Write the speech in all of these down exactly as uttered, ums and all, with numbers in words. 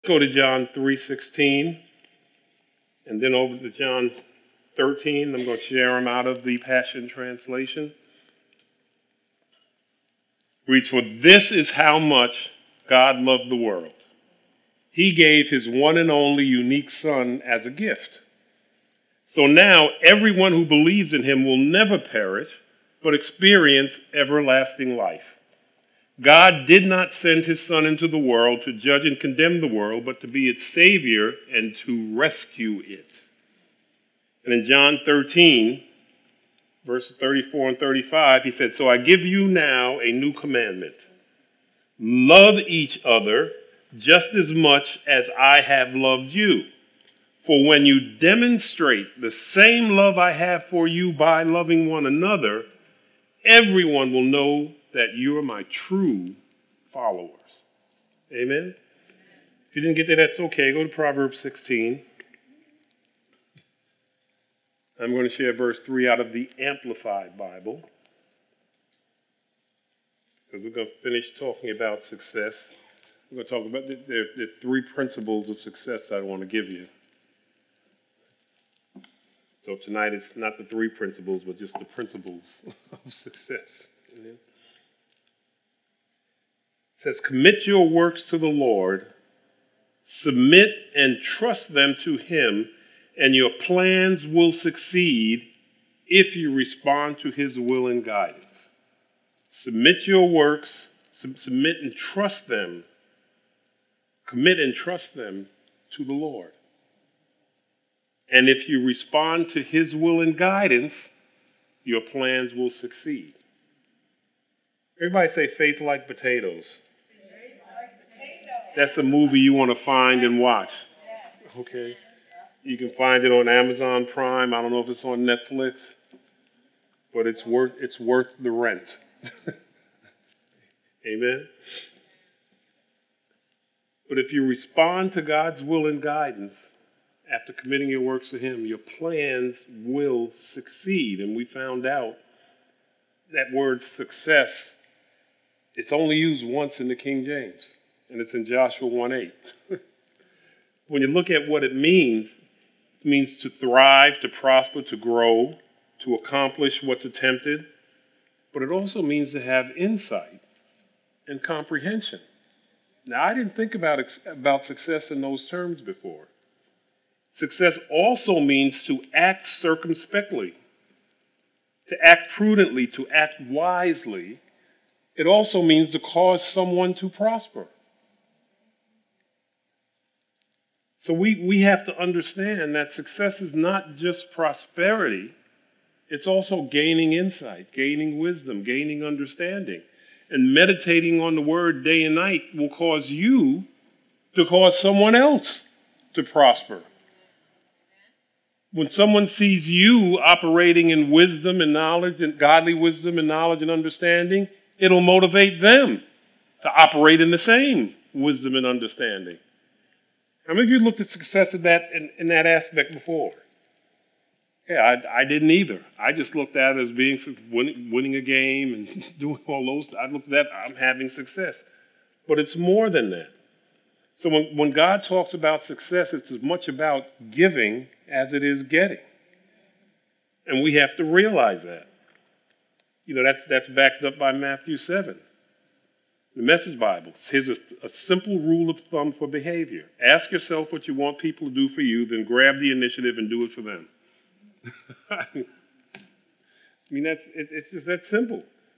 Go to John three sixteen, and then over to John thirteen. I'm going to share them out of the Passion Translation. Reads, "For this is how much God loved the world. He gave his one and only unique Son as a gift. So now everyone who believes in him will never perish, but experience everlasting life. God did not send his Son into the world to judge and condemn the world, but to be its Savior and to rescue it." And in John thirteen, verses thirty-four and thirty-five, he said, "So I give you now a new commandment. Love each other just as much as I have loved you. For when you demonstrate the same love I have for you by loving one another, everyone will know that you are my true followers." Amen? If you didn't get that, that's okay. Go to Proverbs sixteen. I'm going to share verse three out of the Amplified Bible, because we're going to finish talking about success. We're going to talk about the, the, the three principles of success I want to give you. So tonight it's not the three principles, but just the principles of success. Amen. It says, "Commit your works to the Lord, submit and trust them to him, and your plans will succeed if you respond to his will and guidance." Submit your works, sub- submit and trust them, commit and trust them to the Lord. And if you respond to his will and guidance, your plans will succeed. Everybody say faith like potatoes. Faith like potatoes. That's a movie you want to find and watch. Okay. You can find it on Amazon Prime. I don't know if it's on Netflix, but it's worth it's worth the rent. Amen. But if you respond to God's will and guidance after committing your works to him, your plans will succeed. And we found out that word success, it's only used once in the King James, and it's in Joshua one eight. When you look at what it means, it means to thrive, to prosper, to grow, to accomplish what's attempted. But it also means to have insight and comprehension. Now, I didn't think about, about success in those terms before. Success also means to act circumspectly, to act prudently, to act wisely. It also means to cause someone to prosper. So we, we have to understand that success is not just prosperity. It's also gaining insight, gaining wisdom, gaining understanding. And meditating on the word day and night will cause you to cause someone else to prosper. When someone sees you operating in wisdom and knowledge, and godly wisdom and knowledge and understanding, it'll motivate them to operate in the same wisdom and understanding. How many of you looked at success in that, in, in that aspect before? Yeah, I, I didn't either. I just looked at it as being winning, winning a game and doing all those. I looked at that, I'm having success. But it's more than that. So when, when God talks about success, it's as much about giving as it is getting. And we have to realize that. You know, that's, that's backed up by Matthew seven. The Message Bible. Here's a, a simple rule of thumb for behavior. Ask yourself what you want people to do for you, then grab the initiative and do it for them. I mean, that's it, it's just that simple.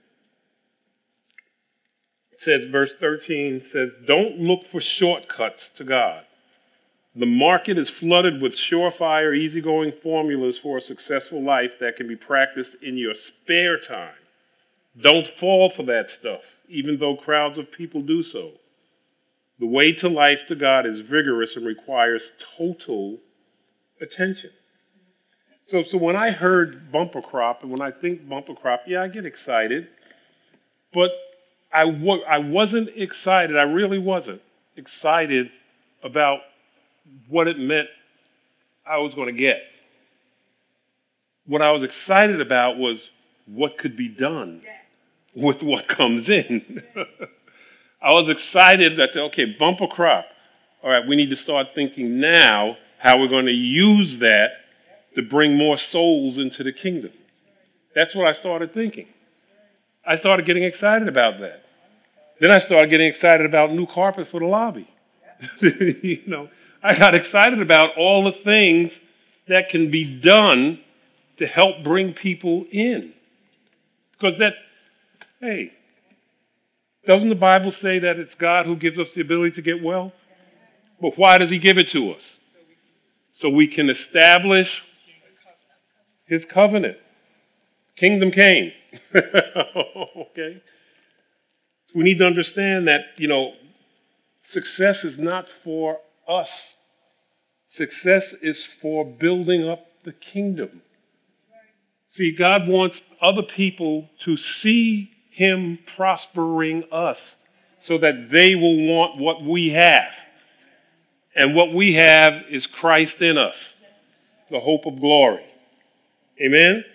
It says, verse thirteen says, "Don't look for shortcuts to God. The market is flooded with surefire, easygoing formulas for a successful life that can be practiced in your spare time. Don't fall for that stuff, even though crowds of people do so. The way to life to God is vigorous and requires total attention." So, so when I heard bumper crop, and when I think bumper crop, yeah, I get excited. But I, wa- I wasn't excited, I really wasn't excited about what it meant I was going to get. What I was excited about was what could be done with what comes in. I was excited that, okay, bumper crop. all right, we need to start thinking now how we're going to use that to bring more souls into the kingdom. That's what I started thinking. I started getting excited about that. Then I started getting excited about new carpet for the lobby. You know, I got excited about all the things that can be done to help bring people in. Because that, hey, doesn't the Bible say that it's God who gives us the ability to get wealth? But why does he give it to us? So we can establish his covenant. Kingdom came. Okay? We need to understand that, you know, success is not for us. Success is for building up the kingdom. See, God wants other people to see him prospering us so that they will want what we have. And what we have is Christ in us, the hope of glory. Amen?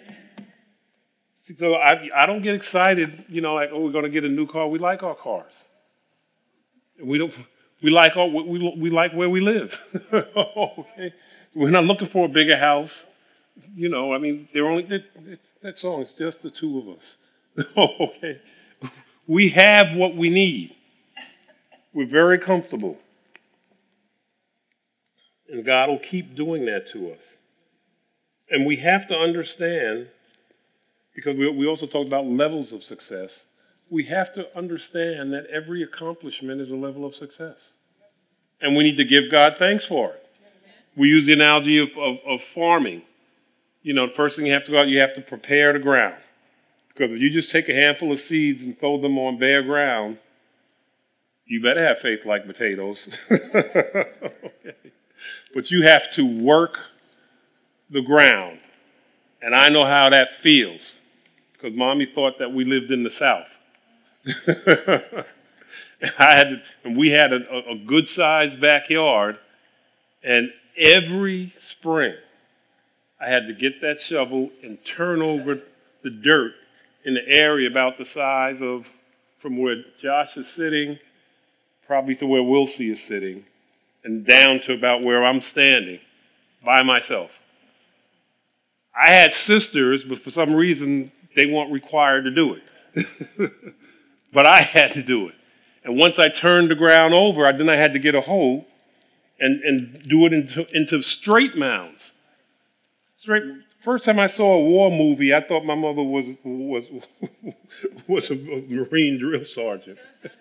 So I, I don't get excited, you know, like, oh, we're going to get a new car. We like our cars. We don't. We like our, we we like where we live. Okay, we're not looking for a bigger house. You know, I mean, they're only that, that song is just the two of us. Okay, we have what we need. We're very comfortable, and God will keep doing that to us. And we have to understand. Because we, we also talked about levels of success. We have to understand that every accomplishment is a level of success. And we need to give God thanks for it. We use the analogy of, of, of farming. You know, the first thing you have to go out, you have to prepare the ground. Because if you just take a handful of seeds and throw them on bare ground, you better have faith like potatoes. Okay. But you have to work the ground. And I know how that feels. Because Mommy thought that we lived in the South. I had to, and we had a, a good-sized backyard, and every spring I had to get that shovel and turn over the dirt in the area about the size of from where Josh is sitting, probably to where Wilsey is sitting, and down to about where I'm standing by myself. I had sisters, but for some reason, they weren't required to do it. But I had to do it. And once I turned the ground over, I, then I had to get a hoe and, and do it into, into straight mounds. Straight. First time I saw a war movie, I thought my mother was was was a Marine drill sergeant.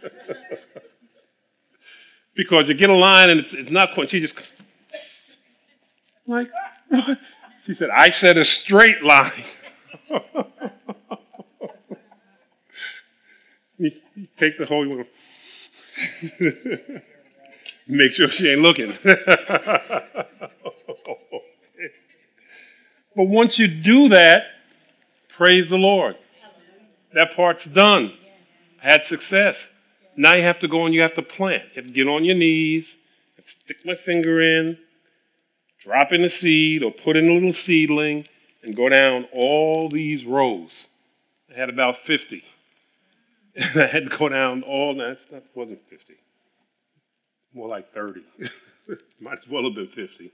Because you get a line and it's it's not quite. She just like what? She said, "I said a straight line." You take the hoe, you make sure she ain't looking. But once you do that, praise the Lord. That part's done. Had success. Now you have to go and you have to plant. You have to get on your knees and stick my finger in, drop in a seed or put in a little seedling and go down all these rows. I had about fifty. And I had to go down all, no, that wasn't fifty. More like thirty. Might as well have been fifty.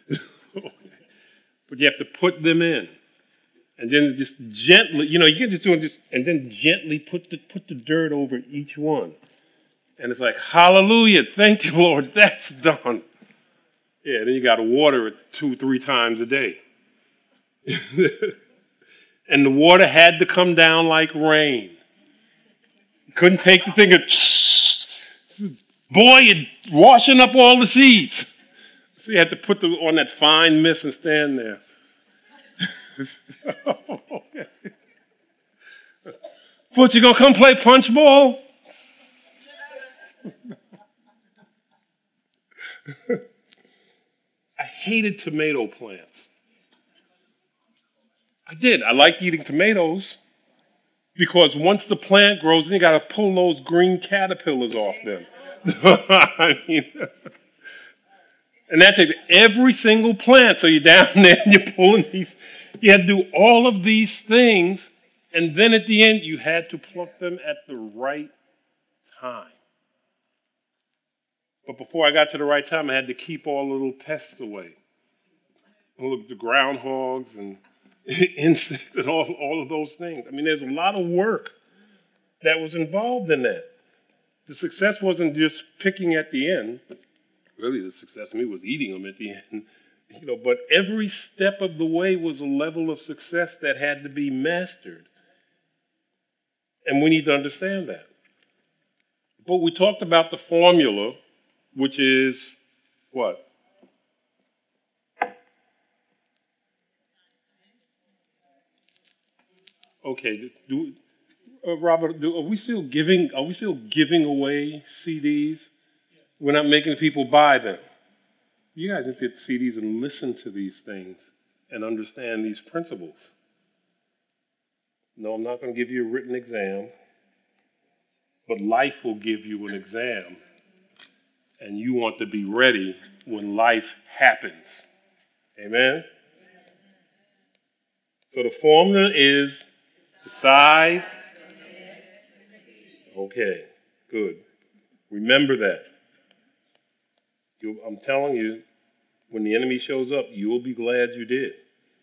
But you have to put them in. And then just gently, you know, you can just do it just, and then gently put the, put the dirt over each one. And it's like, hallelujah, thank you, Lord, that's done. Yeah, then you got to water it two, three times a day. And the water had to come down like rain. You couldn't take the thing and, boy, you're washing up all the seeds. So you had to put them on that fine mist and stand there. Foot, you gonna come play punch ball? I hated tomato plants. I did. I liked eating tomatoes because once the plant grows, then you got to pull those green caterpillars off them. I mean, and that takes every single plant. So you're down there and you're pulling these. You had to do all of these things, and then at the end, you had to pluck them at the right time. But before I got to the right time, I had to keep all the little pests away. All of the groundhogs and insects and all, all of those things. I mean, there's a lot of work that was involved in that. The success wasn't just picking at the end. Really, the success to me was eating them at the end. You know, but every step of the way was a level of success that had to be mastered. And we need to understand that. But we talked about the formula, which is what? Okay, do, uh, Robert, do, are we still giving? Are we still giving away C Ds? We're not making people buy them. You guys need to get C Ds and listen to these things and understand these principles. No, I'm not going to give you a written exam, but life will give you an exam, and you want to be ready when life happens. Amen? So the formula is decide. Okay, good. Remember that. You, I'm telling you, when the enemy shows up, you will be glad you did.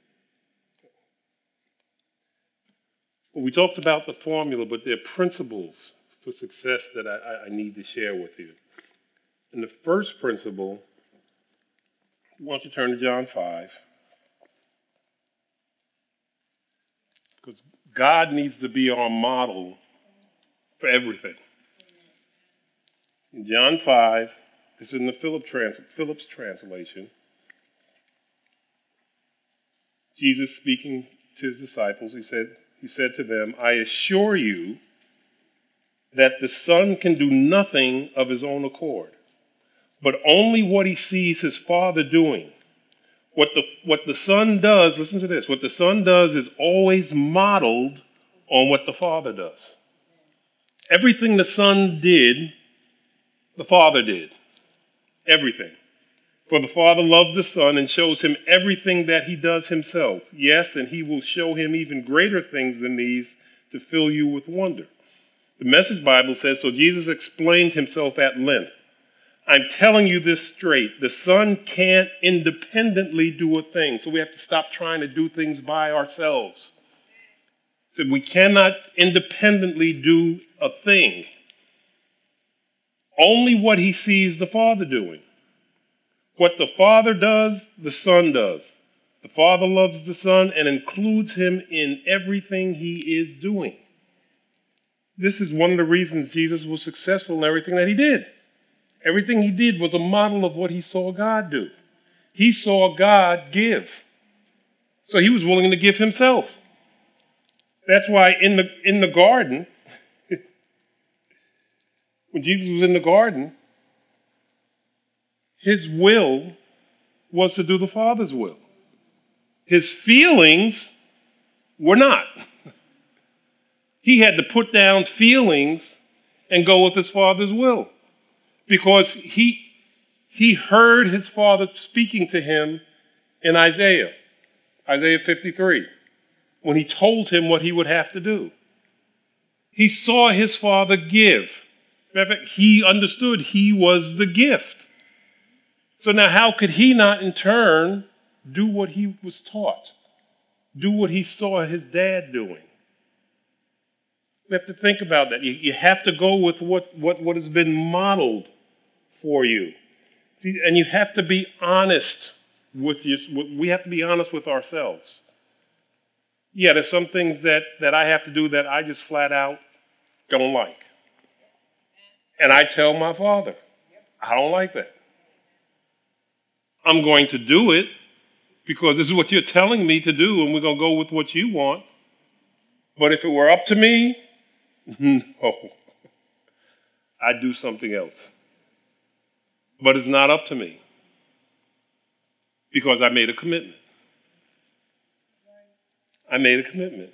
Well, we talked about the formula, but there are principles for success that I, I need to share with you. And the first principle, why don't you turn to John five? Because God needs to be our model for everything. In John five, this is in the Philip trans, Phillips translation. Jesus speaking to his disciples, he said, he said to them, I assure you that the Son can do nothing of his own accord, but only what he sees his Father doing. What the, what the Son does, listen to this, what the Son does is always modeled on what the Father does. Everything the Son did, the Father did. Everything. For the Father loves the Son and shows him everything that he does himself. Yes, and he will show him even greater things than these to fill you with wonder. The Message Bible says, so Jesus explained himself at length. I'm telling you this straight. The Son can't independently do a thing. So we have to stop trying to do things by ourselves. So we cannot independently do a thing. Only what he sees the Father doing. What the Father does, the Son does. The Father loves the Son and includes him in everything he is doing. This is one of the reasons Jesus was successful in everything that he did. Everything he did was a model of what he saw God do. He saw God give. So he was willing to give himself. That's why in the, in the garden, when Jesus was in the garden, his will was to do the Father's will. His feelings were not. He had to put down feelings and go with his Father's will. Because he, he heard his Father speaking to him in Isaiah, Isaiah fifty-three, when he told him what he would have to do. He saw his Father give. In fact, he understood he was the gift. So now how could he not in turn do what he was taught? Do what he saw his dad doing? We have to think about that. You, you have to go with what, what, what has been modeled for you. See, and you have to be honest with your, we have to be honest with ourselves. Yeah, there's some things that, that I have to do that I just flat out don't like. And I tell my Father, I don't like that. I'm going to do it because this is what you're telling me to do, and we're going to go with what you want. But if it were up to me, no, I'd do something else. But it's not up to me because I made a commitment. I made a commitment.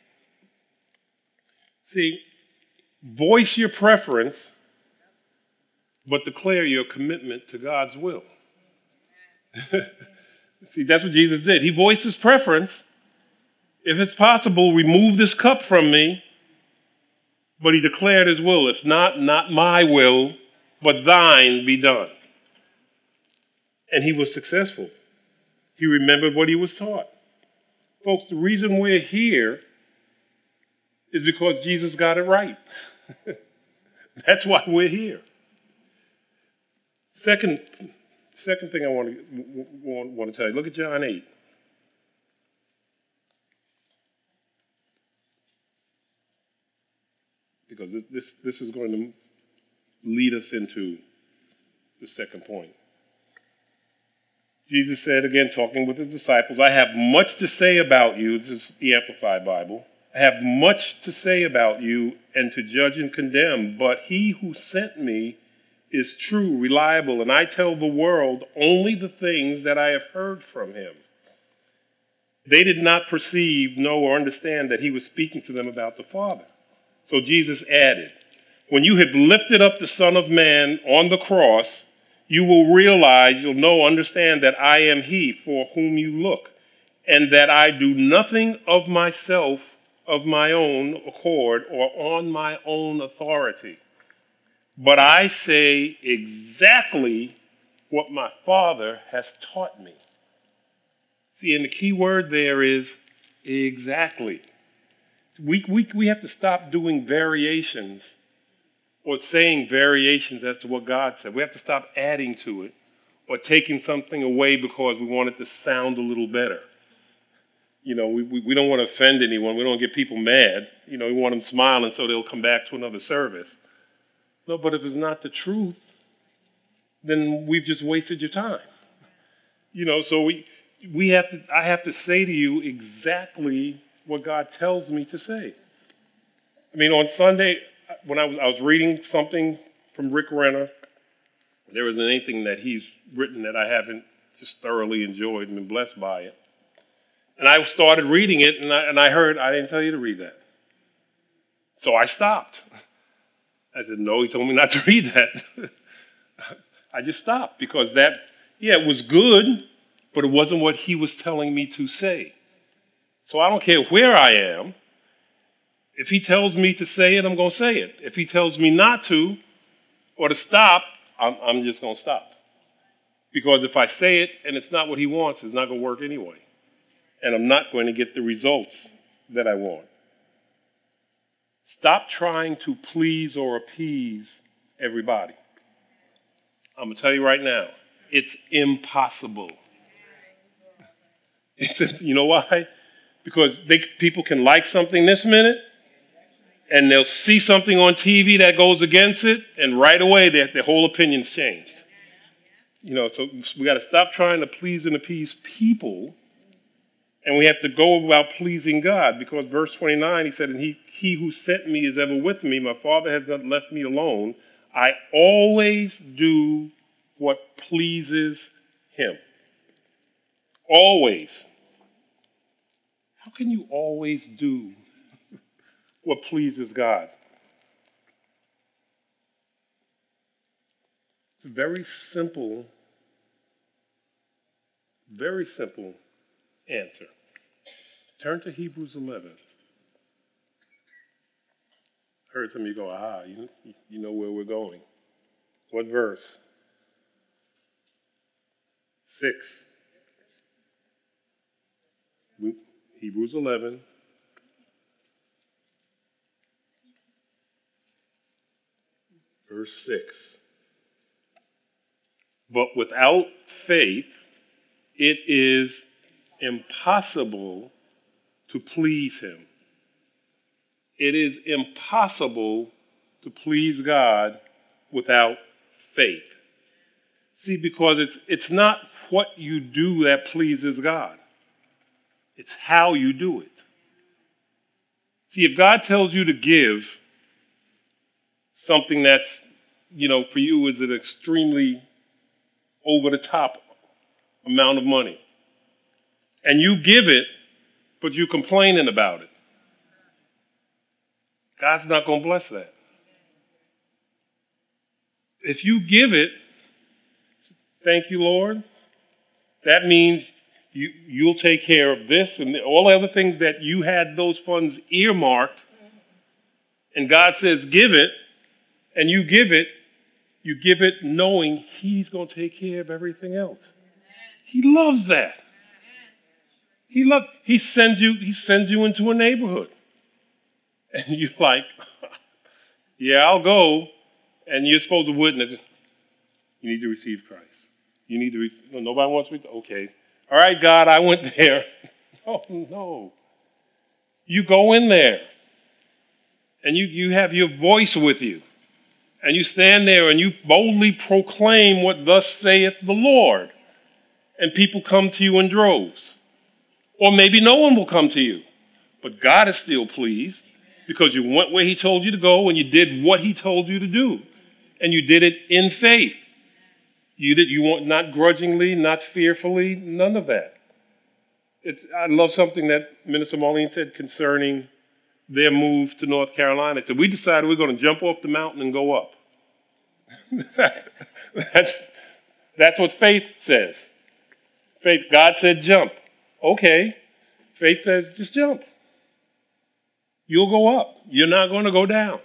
See, voice your preference, but declare your commitment to God's will. See, that's what Jesus did. He voiced his preference. If it's possible, remove this cup from me. But he declared his will. If not, not my will, but thine be done. And he was successful. He remembered what he was taught. Folks, the reason we're here is because Jesus got it right. That's why we're here. Second, second thing I want to, want, want to tell you, look at John eight. Because this, this, this is going to lead us into the second point. Jesus said, again, talking with the disciples, I have much to say about you. This is the Amplified Bible. I have much to say about you and to judge and condemn, but he who sent me is true, reliable, and I tell the world only the things that I have heard from him. They did not perceive, know, or understand that he was speaking to them about the Father. So Jesus added, when you have lifted up the Son of Man on the cross, you will realize, you'll know, understand that I am he for whom you look, and that I do nothing of myself, of my own accord, or on my own authority. But I say exactly what my Father has taught me. See, and the key word there is exactly. We, we, we have to stop doing variations or saying variations as to what God said. We have to stop adding to it or taking something away because we want it to sound a little better. You know, we, we, we don't want to offend anyone. We don't get people mad. You know, we want them smiling so they'll come back to another service. No, but if it's not the truth, then we've just wasted your time. You know, so we we have to, I have to say to you exactly what God tells me to say. I mean, on Sunday, when I was, I was reading something from Rick Renner, there isn't anything that he's written that I haven't just thoroughly enjoyed and been blessed by it. And I started reading it, and I, and I heard, I didn't tell you to read that. So I stopped. I said, no, he told me not to read that. I just stopped because that, yeah, it was good, but it wasn't what he was telling me to say. So I don't care where I am. If he tells me to say it, I'm going to say it. If he tells me not to or to stop, I'm, I'm just going to stop. Because if I say it and it's not what he wants, it's not going to work anyway. And I'm not going to get the results that I want. Stop trying to please or appease everybody. I'm going to tell you right now, it's impossible. It's, you know why? Because they, people can like something this minute, and they'll see something on T V that goes against it, and right away their, their whole opinion's changed. You know, so we got to stop trying to please and appease people, and we have to go about pleasing God, because verse twenty-nine, he said, and he, he who sent me is ever with me. My Father has not left me alone. I always do what pleases him. Always. How can you always do what pleases God? It's a very simple, very simple answer. Turn to Hebrews eleven. I heard some of you go, ah, you, you know where we're going. What verse? Six. Hebrews eleven. Verse six. But without faith, it is impossible to please him. It is impossible to please God without faith. See, because it's it's not what you do that pleases God. It's how you do it. See, if God tells you to give something that's, you know, for you is an extremely over-the-top amount of money, and you give it, but you're complaining about it, God's not going to bless that. If you give it, thank you, Lord, that means you, you'll take care of this and all the other things that you had those funds earmarked, and God says give it, and you give it, You give it knowing he's going to take care of everything else. He loves that. He loves, he sends you, he sends you into a neighborhood. And you're like, yeah, I'll go. And you're supposed to witness. You need to receive Christ. You need to, re- no, nobody wants me to, okay. All right, God, I went there. Oh, no. You go in there. And you, you have your voice with you. And you stand there and you boldly proclaim what thus saith the Lord. And people come to you in droves. Or maybe no one will come to you. But God is still pleased because you went where he told you to go and you did what he told you to do. And you did it in faith. You did you want not grudgingly, not fearfully, none of that. It's, I love something that Minister Marlene said concerning their move to North Carolina. He said, we decided we're going to jump off the mountain and go up. that's, that's what faith says. Faith, God said jump. Okay. Faith says just jump. You'll go up. You're not going to go down.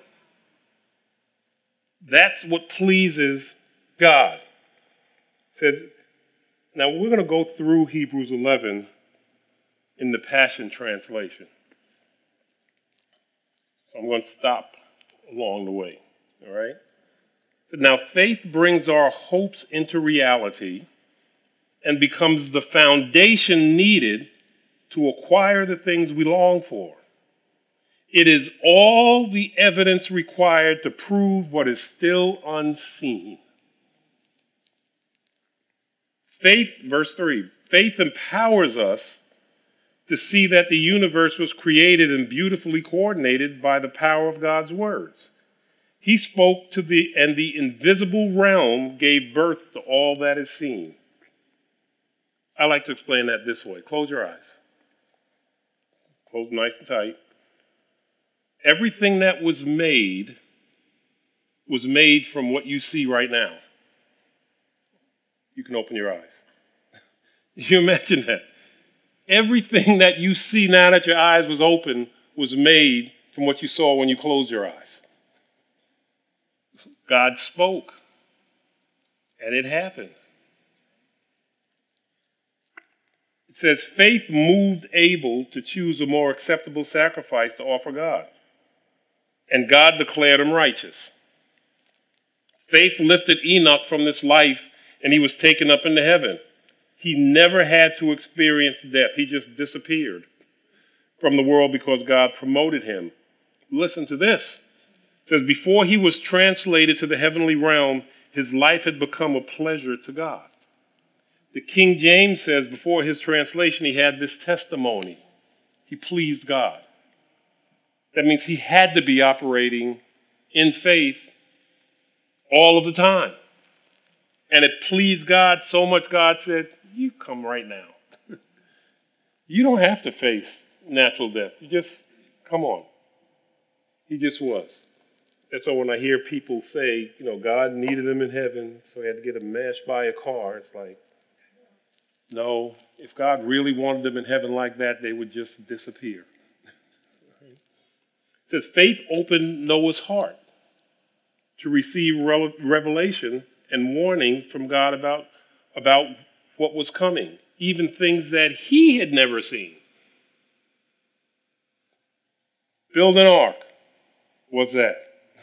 That's what pleases God. Said, now we're going to go through Hebrews eleven in the Passion Translation. So I'm going to stop along the way. All right? So now faith brings our hopes into reality and becomes the foundation needed to acquire the things we long for. It is all the evidence required to prove what is still unseen. Faith, verse three, faith empowers us to see that the universe was created and beautifully coordinated by the power of God's words. He spoke to the, and the invisible realm gave birth to all that is seen. I like to explain that this way. Close your eyes. Close nice and tight. Everything that was made was made from what you see right now. You can open your eyes. You imagine that. Everything that you see now that your eyes was open was made from what you saw when you closed your eyes. God spoke, and it happened. It says, faith moved Abel to choose a more acceptable sacrifice to offer God, and God declared him righteous. Faith lifted Enoch from this life, and he was taken up into heaven. He never had to experience death. He just disappeared from the world because God promoted him. Listen to this. It says, before he was translated to the heavenly realm, his life had become a pleasure to God. The King James says before his translation, he had this testimony. He pleased God. That means he had to be operating in faith all of the time. And it pleased God so much, God said, you come right now. You don't have to face natural death. You just, come on. He just was. And so when I hear people say, you know, God needed him in heaven, so he had to get him mashed by a car, it's like, no, if God really wanted them in heaven like that, they would just disappear. It says faith opened Noah's heart to receive revelation and warning from God about, about what was coming, even things that he had never seen. Build an ark. What's that?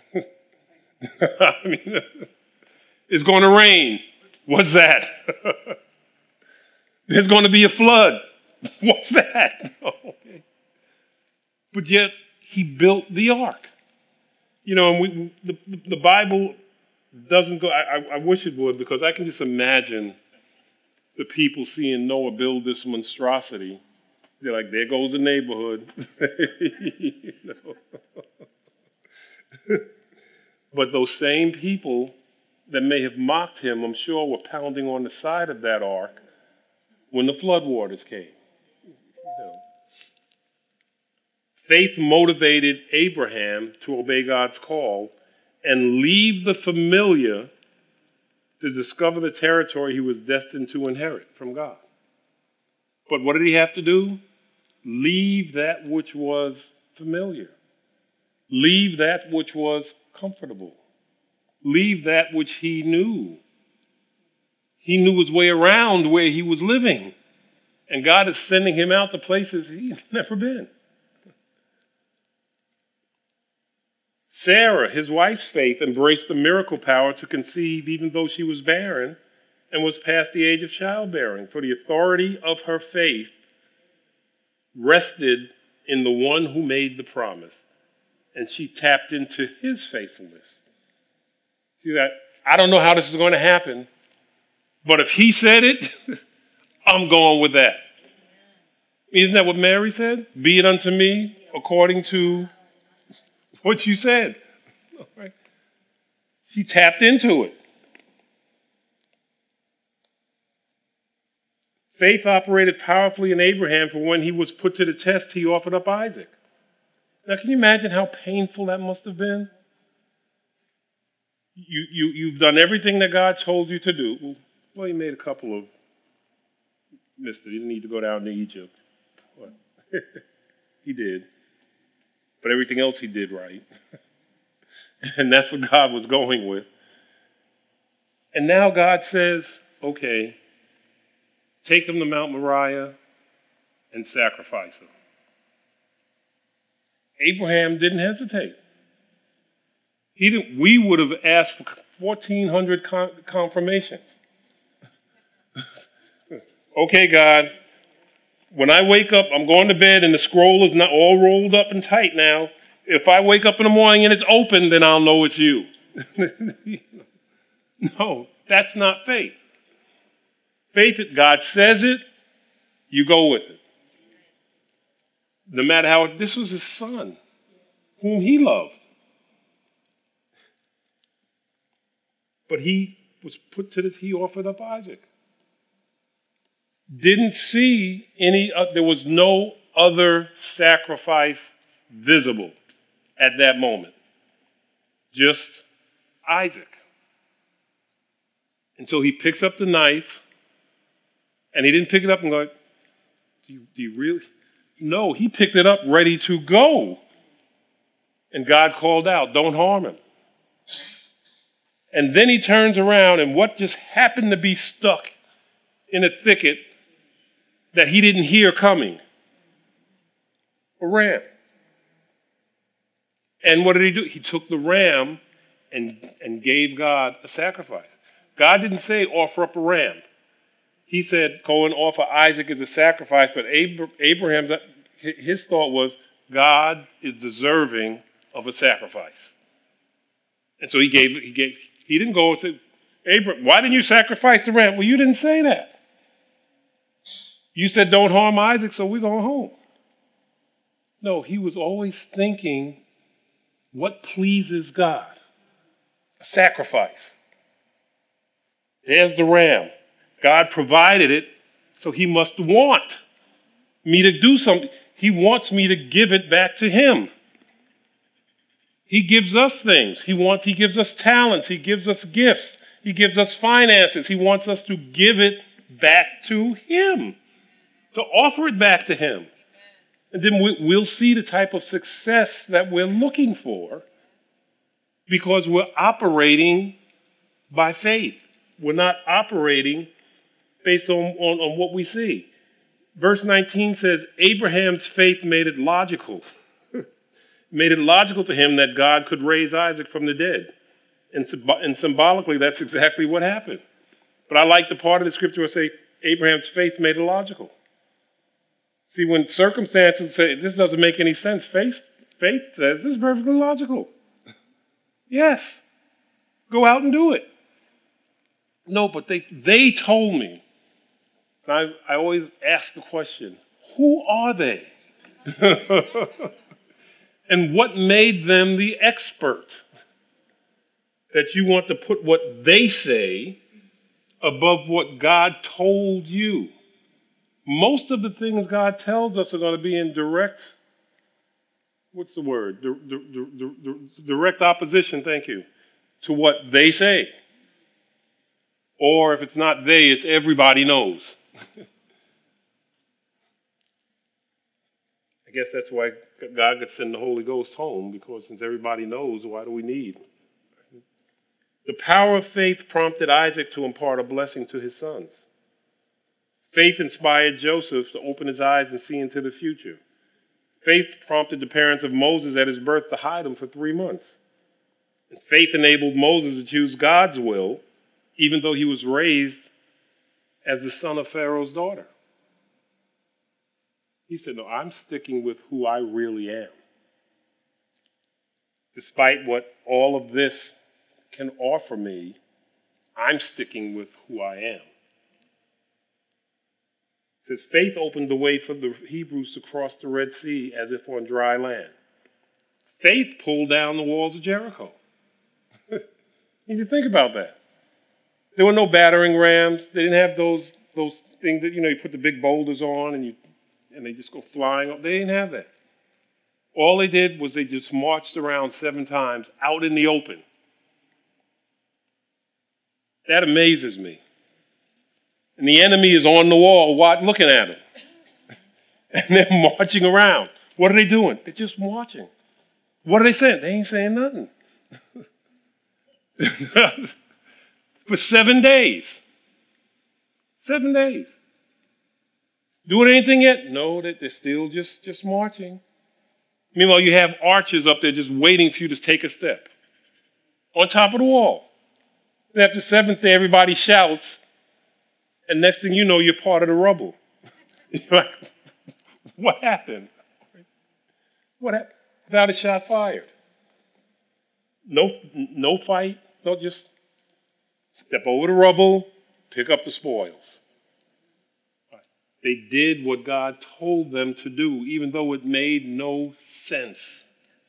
I mean, it's going to rain. What's that? There's going to be a flood. What's that? Okay. But yet, he built the ark. You know, and we, the, the Bible doesn't go, I, I wish it would, because I can just imagine the people seeing Noah build this monstrosity. They're like, there goes the neighborhood. You know? But those same people that may have mocked him, I'm sure, were pounding on the side of that ark when the floodwaters came. You know. Faith motivated Abraham to obey God's call and leave the familiar to discover the territory he was destined to inherit from God. But what did he have to do? Leave that which was familiar. Leave that which was comfortable. leave that which he knew. He knew his way around where he was living. And God is sending him out to places he's never been. Sarah, his wife's faith, embraced the miracle power to conceive even though she was barren and was past the age of childbearing. For the authority of her faith rested in the one who made the promise. And she tapped into his faithfulness. See that? I don't know how this is going to happen, but if he said it, I'm going with that. Isn't that what Mary said? Be it unto me according to what you said. Right? She tapped into it. Faith operated powerfully in Abraham, for when he was put to the test, he offered up Isaac. Now, can you imagine how painful that must have been? You, you, you've done everything that God told you to do. Well, he made a couple of mistakes. He didn't need to go down to Egypt. Well, he did. But everything else he did right. And that's what God was going with. And now God says, okay, take him to Mount Moriah and sacrifice him. Abraham didn't hesitate. He didn't. We would have asked for fourteen hundred con- confirmations. Okay, God, when I wake up, I'm going to bed and the scroll is not all rolled up and tight now. If I wake up in the morning and it's open, then I'll know it's you. No, that's not faith. Faith, God says it, you go with it. No matter how, this was his son, whom he loved. But he was put to the, he offered up Isaac. Didn't see any, uh, there was no other sacrifice visible at that moment. Just Isaac. Until he picks up the knife, and he didn't pick it up and go, do you, do you really? No, he picked it up ready to go. And God called out, don't harm him. And then he turns around, and what just happened to be stuck in a thicket that he didn't hear coming? A ram. And what did he do? He took the ram and, and gave God a sacrifice. God didn't say offer up a ram. He said go and offer Isaac as a sacrifice, but Abraham, his thought was God is deserving of a sacrifice. And so he gave, he gave, he didn't go and say, Abraham, why didn't you sacrifice the ram? Well, you didn't say that. You said don't harm Isaac, so we're going home. No, he was always thinking what pleases God. A sacrifice. There's the ram. God provided it, so he must want me to do something. He wants me to give it back to him. He gives us things. He wants, he gives us talents. He gives us gifts. He gives us finances. He wants us to give it back to him, to offer it back to him. And then we'll see the type of success that we're looking for because we're operating by faith. We're not operating based on, on, on what we see. Verse nineteen says, Abraham's faith made it logical. made it logical to him that God could raise Isaac from the dead. And, and symbolically, that's exactly what happened. But I like the part of the scripture where say Abraham's faith made it logical. See, when circumstances say this doesn't make any sense, faith, faith says this is perfectly logical. Yes, go out and do it. No, but they, they told me. And I, I always ask the question, who are they? And what made them the expert? That you want to put what they say above what God told you. Most of the things God tells us are going to be in direct, what's the word? D- d- d- d- direct opposition, thank you, to what they say. Or if it's not they, it's everybody knows. I guess that's why God could send the Holy Ghost home, because since everybody knows, why do we need? The power of faith prompted Isaac to impart a blessing to his sons. Faith inspired Joseph to open his eyes and see into the future. Faith prompted the parents of Moses at his birth to hide him for three months. And faith enabled Moses to choose God's will, even though he was raised as the son of Pharaoh's daughter. He said, no, I'm sticking with who I really am. Despite what all of this can offer me, I'm sticking with who I am. It says faith opened the way for the Hebrews to cross the Red Sea as if on dry land. Faith pulled down the walls of Jericho. You need to think about that. There were no battering rams. They didn't have those those things that, you know, you put the big boulders on and you and they just go flying up. They didn't have that. All they did was they just marched around seven times out in the open. That amazes me. And the enemy is on the wall looking at them. And they're marching around. What are they doing? They're just marching. What are they saying? They ain't saying nothing. For seven days. Seven days. Doing anything yet? No, they're still just, just marching. Meanwhile, you have archers up there just waiting for you to take a step. On top of the wall. And after the seventh day, everybody shouts. And next thing you know, you're part of the rubble. You're like, what happened? What happened? Without a shot fired. No, no fight. No, just step over the rubble, pick up the spoils. They did what God told them to do, even though it made no sense.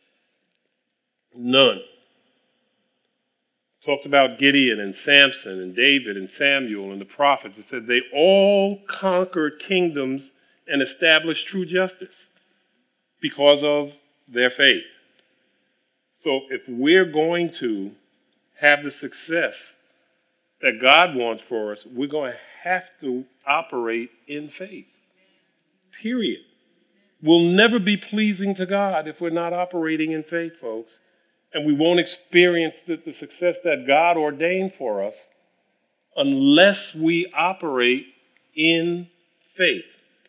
None. Talked about Gideon and Samson and David and Samuel and the prophets. It said they all conquered kingdoms and established true justice because of their faith. So if we're going to have the success that God wants for us, we're going to have to operate in faith. Period. We'll never be pleasing to God if we're not operating in faith, folks. And we won't experience the, the success that God ordained for us unless we operate in faith.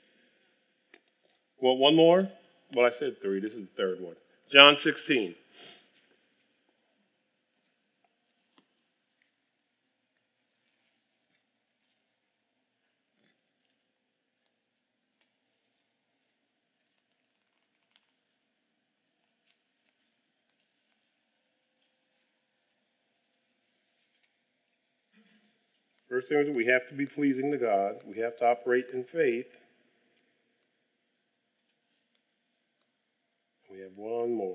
Well, one more? Well, I said three. This is the third one. John sixteen. First thing is we have to be pleasing to God. We have to operate in faith. We have one more.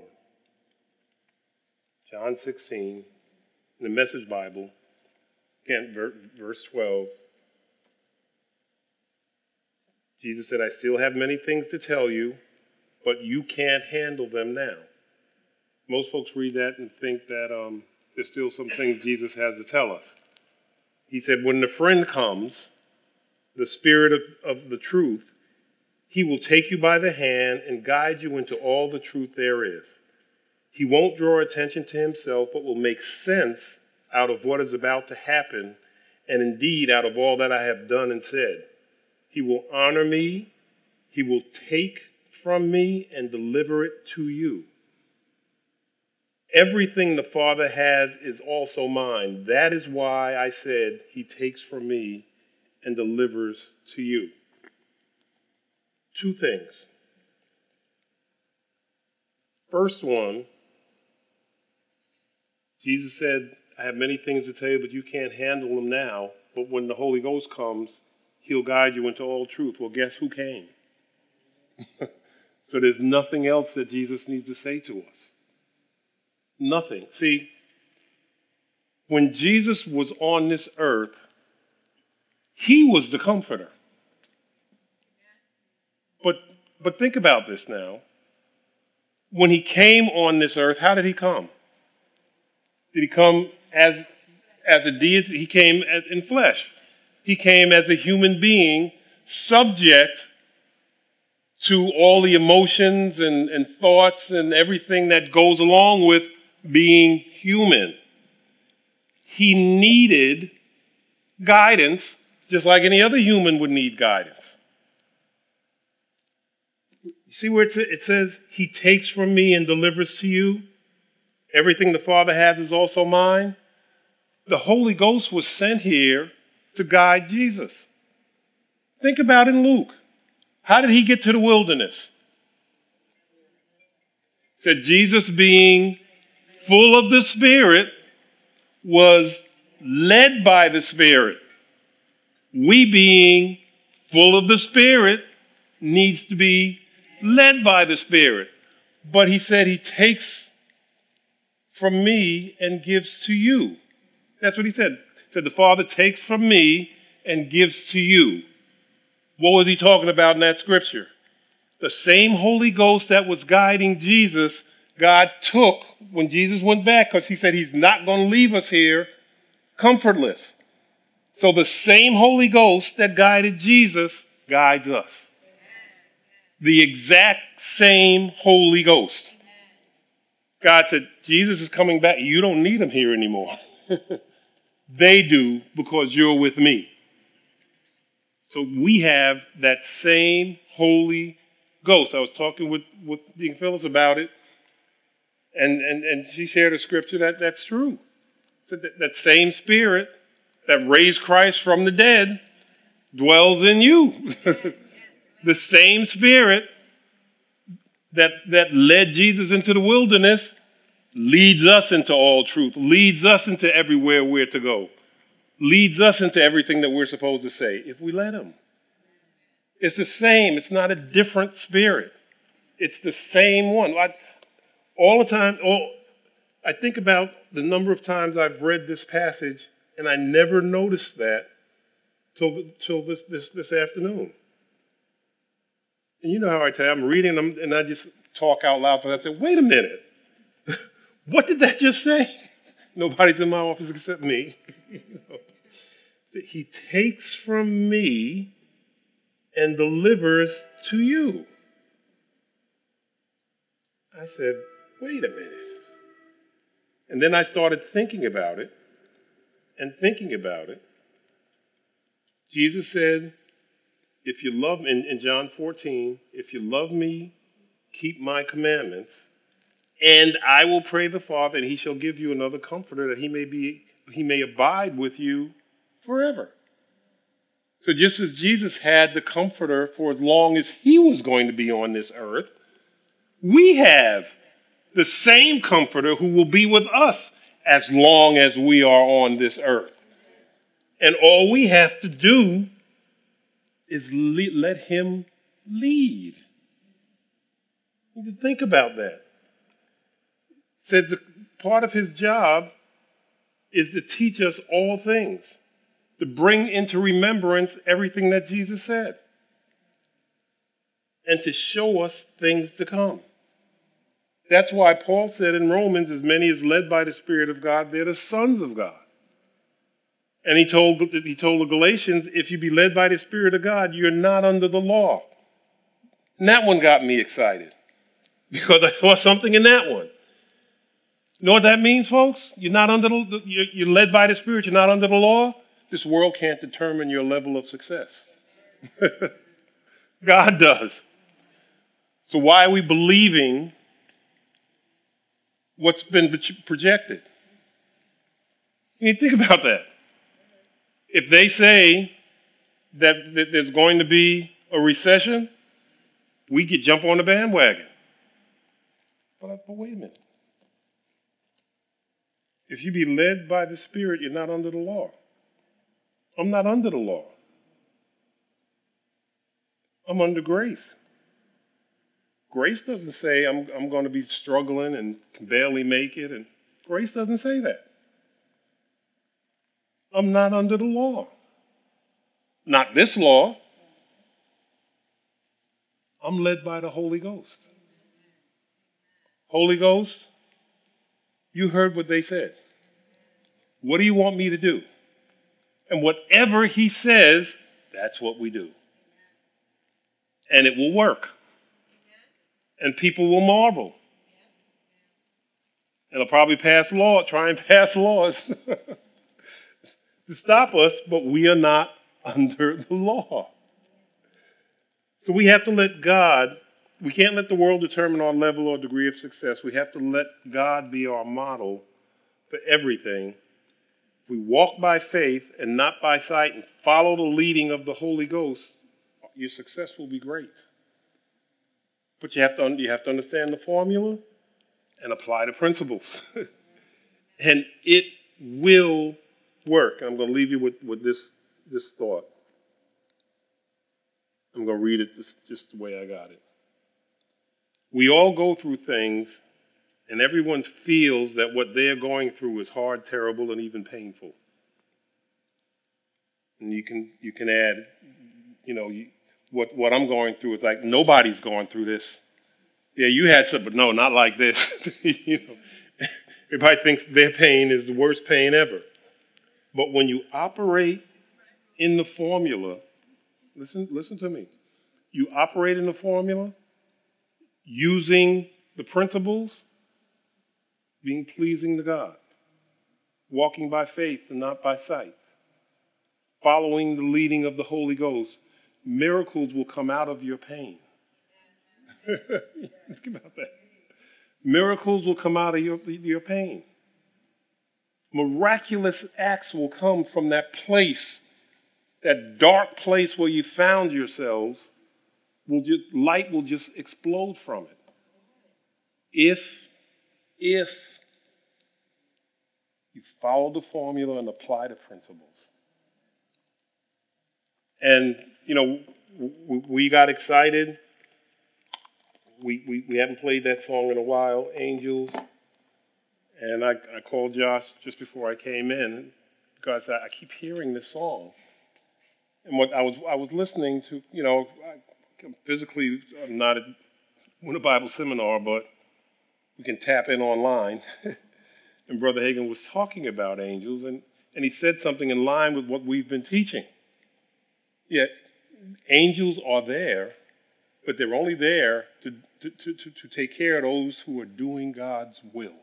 John sixteen, in the Message Bible, again, verse twelve. Jesus said, I still have many things to tell you, but you can't handle them now. Most folks read that and think that um, there's still some things Jesus has to tell us. He said, when the friend comes, the Spirit of, of the truth, he will take you by the hand and guide you into all the truth there is. He won't draw attention to himself, but will make sense out of what is about to happen, and indeed out of all that I have done and said. He will honor me, he will take from me and deliver it to you. Everything the Father has is also mine. That is why I said he takes from me and delivers to you. Two things. First one, Jesus said, I have many things to tell you, but you can't handle them now. But when the Holy Ghost comes, he'll guide you into all truth. Well, guess who came? So there's nothing else that Jesus needs to say to us. Nothing. See, when Jesus was on this earth, he was the comforter. But but think about this now. When he came on this earth, how did he come? Did he come as, as a deity? He came as, in flesh. He came as a human being, subject to all the emotions and, and thoughts and everything that goes along with being human. he needed guidance, just like any other human would need guidance. You see where it says, he takes from me and delivers to you? Everything the Father has is also mine. The Holy Ghost was sent here to guide Jesus. Think about in Luke. How did he get to the wilderness? It said Jesus, being full of the Spirit, was led by the Spirit. We, being full of the Spirit, needs to be led by the Spirit. But he said he takes from me and gives to you. That's what he said. He said the Father takes from me and gives to you. What was he talking about in that scripture? The same Holy Ghost that was guiding Jesus, God took when Jesus went back, because he said he's not going to leave us here comfortless. So the same Holy Ghost that guided Jesus guides us. The exact same Holy Ghost. God said, Jesus is coming back. You don't need him here anymore. They do, because you're with me. So we have that same Holy Ghost. I was talking with, with Deacon Phyllis about it, and, and, and she shared a scripture that that's true. So that, that same Spirit that raised Christ from the dead dwells in you. The same Spirit that, that led Jesus into the wilderness leads us into all truth, leads us into everywhere we're to go, leads us into everything that we're supposed to say, if we let him. It's the same. It's not a different Spirit. It's the same one. I, all the time, all, I think about the number of times I've read this passage, and I never noticed that till, till this, this, this afternoon. And you know how I tell you, I'm reading them, and I just talk out loud, but I say, wait a minute. What did that just say? Nobody's in my office except me. You know, he takes from me and delivers to you. I said, wait a minute. And then I started thinking about it and thinking about it. Jesus said, if you love me, in, in John fourteen, if you love me, keep my commandments, and I will pray the Father, and he shall give you another comforter, that he may be, he may abide with you forever. So just as Jesus had the comforter for as long as he was going to be on this earth, we have the same comforter who will be with us as long as we are on this earth. And all we have to do is le- let him lead. You need to think about that. Said the part of his job is to teach us all things, to bring into remembrance everything that Jesus said, and to show us things to come. That's why Paul said in Romans, as many as led by the Spirit of God, they're the sons of God. And he told, he told the Galatians, if you be led by the Spirit of God, you're not under the law. And that one got me excited, because I saw something in that one. You know what that means, folks? You're not under the, you're, you're led by the Spirit. You're not under the law. This world can't determine your level of success. God does. So why are we believing what's been projected? You need to think about that. If they say that, that there's going to be a recession, we could jump on the bandwagon. But, but wait a minute. If you be led by the Spirit, you're not under the law. I'm not under the law. I'm under grace. Grace doesn't say I'm, I'm going to be struggling and can barely make it. And grace doesn't say that. I'm not under the law. Not this law. I'm led by the Holy Ghost. Holy Ghost, you heard what they said. What do you want me to do? And whatever he says, that's what we do. And it will work. And people will marvel. And they'll probably pass law, try and pass laws to stop us, but we are not under the law. So we have to let God, we can't let the world determine our level or degree of success. We have to let God be our model for everything. If we walk by faith and not by sight and follow the leading of the Holy Ghost, your success will be great. But you have to, you have to understand the formula and apply the principles. And it will work. I'm going to leave you with, with this, this thought. I'm going to read it just, just the way I got it. We all go through things, and everyone feels that what they're going through is hard, terrible, and even painful. And you can you can add, you know, you, what what I'm going through is like nobody's going through this. Yeah, you had some, but no, not like this. You know, everybody thinks their pain is the worst pain ever. But when you operate in the formula, listen, listen to me. You operate in the formula using the principles, being pleasing to God, walking by faith and not by sight, following the leading of the Holy Ghost, miracles will come out of your pain. Think about that. Miracles will come out of your, your pain. Miraculous acts will come from that place, that dark place where you found yourselves. Will just, light will just explode from it. If, if you follow the formula and apply the principles. And, you know, we got excited. We, we, we haven't played that song in a while, Angels. And I, I called Josh just before I came in because I, I keep hearing this song. And what I was I was listening to, you know, I, physically I'm not at a Bible seminar, but we can tap in online. And Brother Hagin was talking about angels, and, and he said something in line with what we've been teaching. Yet angels are there, but they're only there to, to, to, to take care of those who are doing God's will.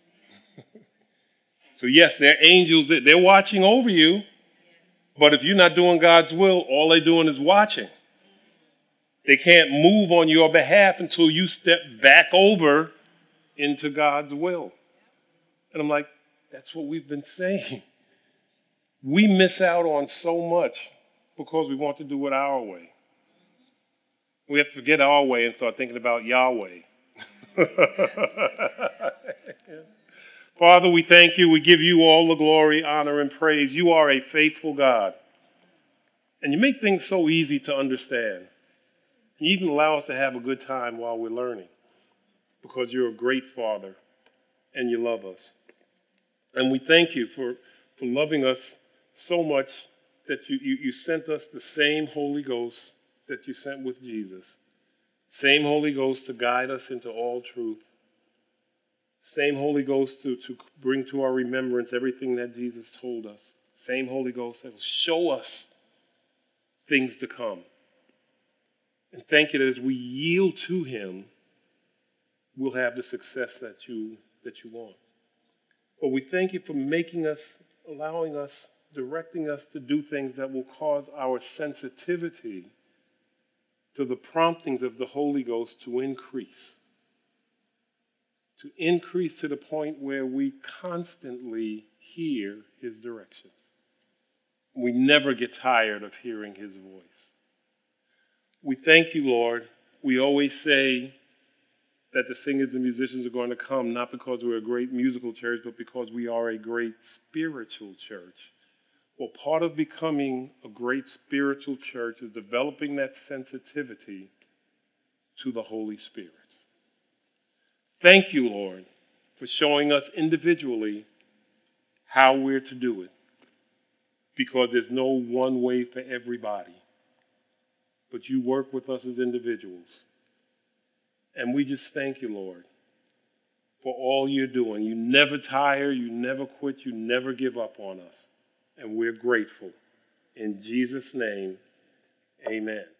So yes, they're angels, they're watching over you, but if you're not doing God's will, all they're doing is watching. They can't move on your behalf until you step back over into God's will. And I'm like, that's what we've been saying. We miss out on so much because we want to do it our way. We have to forget our way and start thinking about Yahweh. Father, we thank you. We give you all the glory, honor, and praise. You are a faithful God. And you make things so easy to understand. You even allow us to have a good time while we're learning because you're a great Father and you love us. And we thank you for, for loving us so much that you, you, you sent us the same Holy Ghost that you sent with Jesus. Same Holy Ghost to guide us into all truth. Same Holy Ghost to, to bring to our remembrance everything that Jesus told us. Same Holy Ghost that will show us things to come. And thank you that as we yield to him, we'll have the success that you that you want. But we thank you for making us, allowing us, directing us to do things that will cause our sensitivity to the promptings of the Holy Ghost to increase. To increase to the point where we constantly hear his directions. We never get tired of hearing his voice. We thank you, Lord. We always say that the singers and musicians are going to come not because we're a great musical church, but because we are a great spiritual church. Well, part of becoming a great spiritual church is developing that sensitivity to the Holy Spirit. Thank you, Lord, for showing us individually how we're to do it, because there's no one way for everybody. But you work with us as individuals. And we just thank you, Lord, for all you're doing. You never tire, you never quit, you never give up on us. And we're grateful. In Jesus' name, amen.